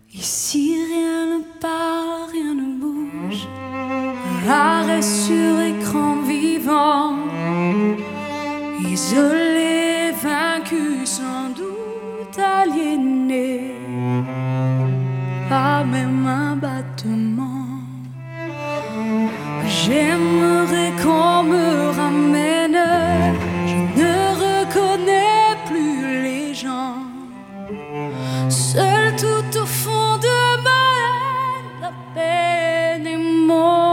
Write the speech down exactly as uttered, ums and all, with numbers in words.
Ici rien ne parle, rien ne bouge. Arrêt sur écran vivant. Isolé, vaincu, sans doute aliéné. Pas même un battement. J'aimerais qu'on me ramène. Je ne reconnais plus les gens. Seul tout au fond de ma haine, la peine est morte.